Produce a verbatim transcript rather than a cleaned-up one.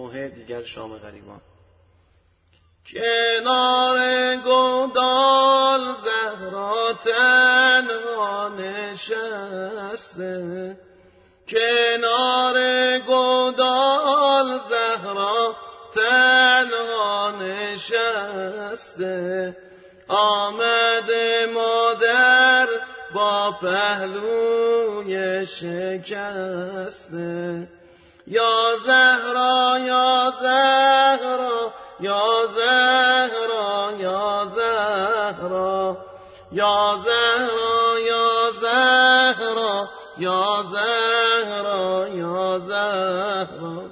نه دیگر شام غریبان. کنار گودال زهرا تنها نشسته، کنار گودال زهرا تنها نشسته، آمده مادر با پهلوی شکسته. یا زهرا یا زهرا یا زهرا یا زهرا یا زهرا یا زهرا یا زهرا یا زهرا